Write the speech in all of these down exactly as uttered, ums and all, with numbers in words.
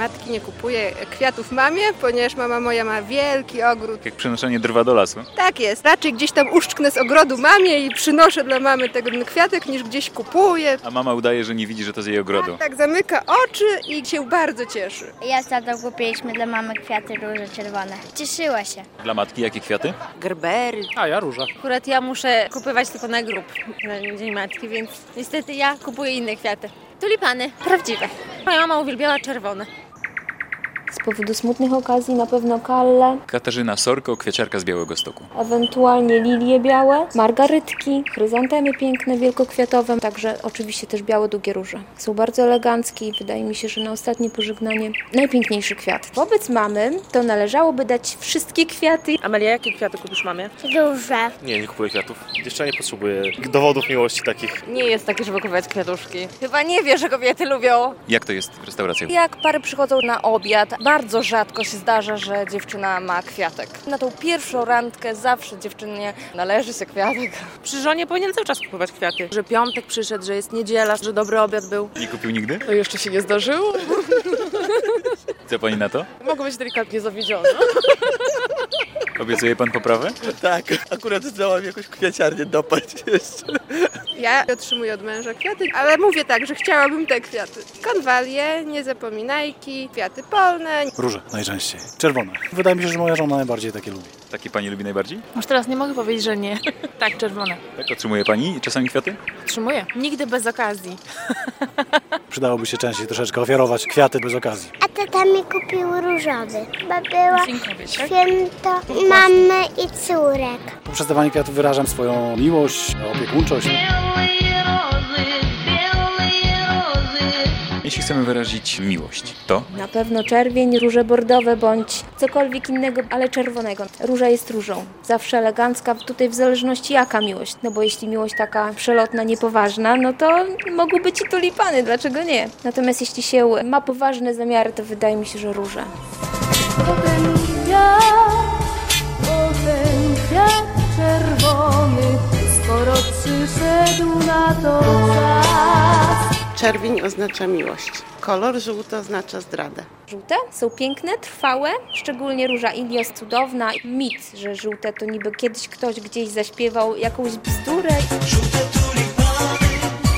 matki nie kupuję kwiatów mamie, ponieważ mama moja ma wielki ogród. Jak przenoszenie drwa do lasu. Tak jest. Raczej gdzieś tam uszczknę z ogrodu mamie i przynoszę dla mamy ten kwiatek, niż gdzieś kupuję. A mama udaje, że nie widzi, że to z jej ogrodu. Tak, tak zamyka oczy i się bardzo cieszy. Ja z tatą kupiliśmy dla mamy kwiaty róże czerwone. Cieszyła się. Dla matki jakie kwiaty? Gerbery. A ja róża. Akurat ja muszę kupować tylko na grób na Dzień Matki, więc niestety ja kupuję inne kwiaty. Tulipany, prawdziwe. Moja mama uwielbiała czerwone. Z powodu smutnych okazji na pewno kalle, Katarzyna Sorko, kwiaciarka z Białegostoku. ewentualnie lilie białe, margarytki, chryzantemy piękne, wielkokwiatowe, także oczywiście też białe długie róże. Są bardzo eleganckie i wydaje mi się, że na ostatnie pożegnanie najpiękniejszy kwiat. Wobec mamy to należałoby dać wszystkie kwiaty. Amelia, jakie kwiaty kupisz mamie? Róże. Nie, nie kupuję kwiatów. Dziewczyna nie potrzebuje dowodów miłości takich. Nie jest takie, żeby kupować kwiatuszki. Chyba nie wie, że kobiety lubią. Jak to jest w restauracji? Jak pary przychodzą na obiad, bardzo rzadko się zdarza, że dziewczyna ma kwiatek. Na tą pierwszą randkę zawsze dziewczynie należy się kwiatek. Przy żonie powinien cały czas kupować kwiaty. Że piątek przyszedł, że jest niedziela, że dobry obiad był. Nie kupił nigdy? To jeszcze się nie zdarzyło. Co pani na to? Mogę być delikatnie zawiedziona. Obiecuje pan poprawę? Tak, akurat zdałam jakąś kwiaciarnię dopaść jeszcze. Ja otrzymuję od męża kwiaty, ale mówię tak, że chciałabym te kwiaty. Konwalie, niezapominajki, kwiaty polne. Róże najczęściej. Czerwone. Wydaje mi się, że moja żona najbardziej takie lubi. Takie pani lubi najbardziej? Już teraz nie mogę powiedzieć, że nie. Tak, czerwone. Tak, otrzymuje pani czasami kwiaty? Otrzymuję. Nigdy bez okazji. Przydałoby się częściej troszeczkę ofiarować kwiaty bez okazji. A tata mi kupił różowy, bo było Dziękuję. święto mamy i córek. Poprzez dawanie kwiatów wyrażam swoją miłość, opiekuńczość. Jeśli chcemy wyrazić miłość, to Na pewno czerwień, róże bordowe bądź cokolwiek innego, ale czerwonego. Róża jest różą. Zawsze elegancka, tutaj w zależności jaka miłość. No bo jeśli miłość taka przelotna, niepoważna, no to mogą być i tulipany, dlaczego nie? Natomiast jeśli się ma poważne zamiary, to wydaje mi się, że róże. Czerwony, skoro przyszedł na to czas. Czerwień oznacza miłość. Kolor żółty oznacza zdradę. Żółte są piękne, trwałe, szczególnie róża Ilios cudowna. Mit, że żółte to niby kiedyś ktoś gdzieś zaśpiewał jakąś bzdurę. Żółte tulipany,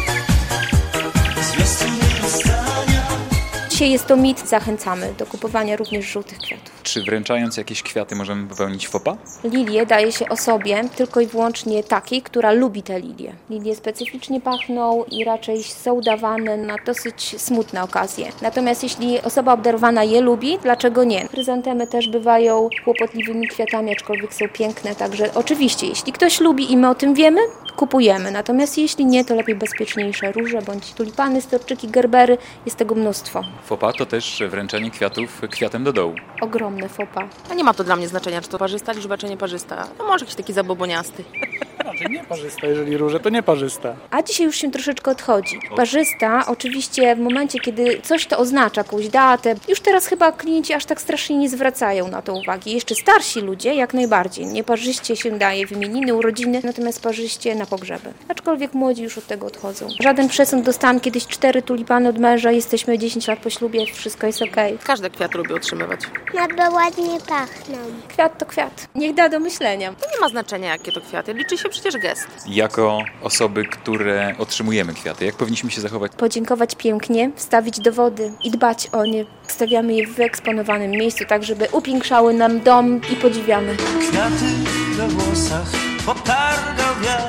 zwiastuny stania. Dzisiaj jest to mit, zachęcamy do kupowania również żółtych kwiatów. czy wręczając jakieś kwiaty możemy popełnić faux pas? Lilię daje się osobie tylko i wyłącznie takiej, która lubi te lilie. Lilie specyficznie pachną i raczej są dawane na dosyć smutne okazje. Natomiast jeśli osoba obdarowana je lubi, dlaczego nie? Chryzantemy też bywają kłopotliwymi kwiatami, aczkolwiek są piękne, także oczywiście, jeśli ktoś lubi i my o tym wiemy, kupujemy. Natomiast jeśli nie, to lepiej bezpieczniejsze róże bądź tulipany, storczyki, gerbery. Jest tego mnóstwo. Faux pas to też wręczenie kwiatów kwiatem do dołu. Ogromne faux pas. A nie ma to dla mnie znaczenia, czy to parzysta liczba, czy nie parzysta. No może jakiś taki zaboboniasty. Znaczy nie parzysta, jeżeli róże, to nie parzysta. A dzisiaj już się troszeczkę odchodzi. Parzysta oczywiście w momencie, kiedy coś to oznacza, jakąś datę, już teraz chyba klienci aż tak strasznie nie zwracają na to uwagi. Jeszcze starsi ludzie jak najbardziej. Nie parzyście się daje w imieniny, urodziny, natomiast parzyście na pogrzeby. Aczkolwiek młodzi już od tego odchodzą. Żaden przesąd, dostałam kiedyś cztery tulipany od męża, jesteśmy dziesięć lat po ślubie, wszystko jest okej. Okay. Każdy kwiat lubi otrzymywać. No bo ładnie pachną. Kwiat to kwiat. Niech da do myślenia. To nie ma znaczenia, jakie to kwiaty. Liczy się przecież gest. Jako osoby, które otrzymujemy kwiaty, jak powinniśmy się zachować? Podziękować pięknie, wstawić do wody i dbać o nie. Stawiamy je w wyeksponowanym miejscu, tak żeby upiększały nam dom i podziwiamy. Kwiaty we włosach potargał wiatr.